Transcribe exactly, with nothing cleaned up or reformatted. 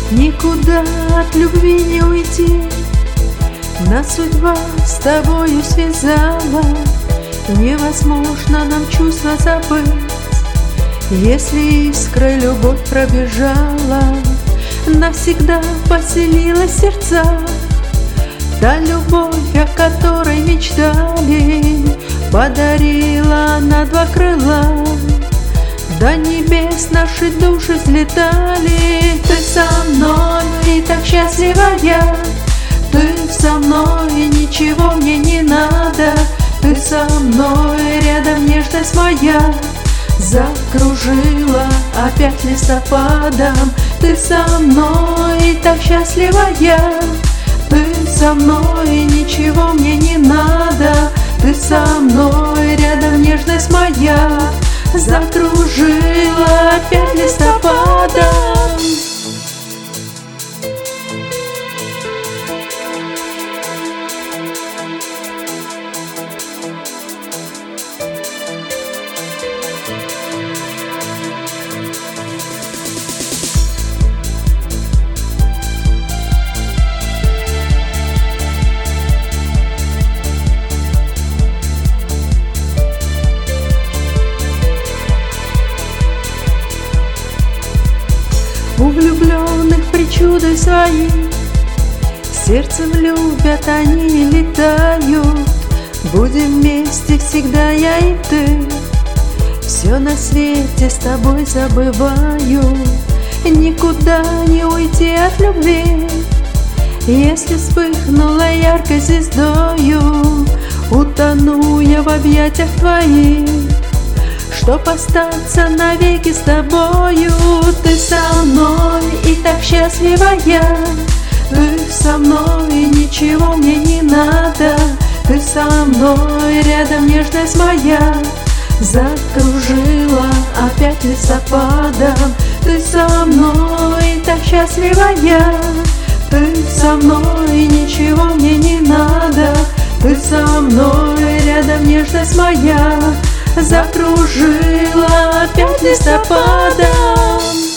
Никуда от любви не уйти, нас судьба с тобою связала. Невозможно нам чувства забыть, если искрой любовь пробежала. Навсегда поселилась в сердцах та любовь, о которой мечтали. Подарила на два крыла, до небес наши души взлетали. Ты со мной и так счастливая, ты со мной и ничего мне не надо. Ты со мной, рядом нежность моя закружила опять листопадом. Ты со мной и так счастливая, ты со мной и ничего мне не надо. Ты со мной, рядом нежность моя закружила опять листопадом. У влюбленных причуды свои, сердцем любят они и летают. Будем вместе всегда я и ты, все на свете с тобой забываю. Никуда не уйти от любви, если вспыхнула яркой звездою, утону я в объятиях твоих, чтоб остаться навеки с тобою. Ты со мной и так счастливая, ты со мной и ничего мне не надо. Ты со мной, рядом нежность моя закружила опять листопадом. Ты со мной и так счастливая, ты со мной и ничего мне не надо. Ты со мной, рядом нежность моя закружила опять листопадом.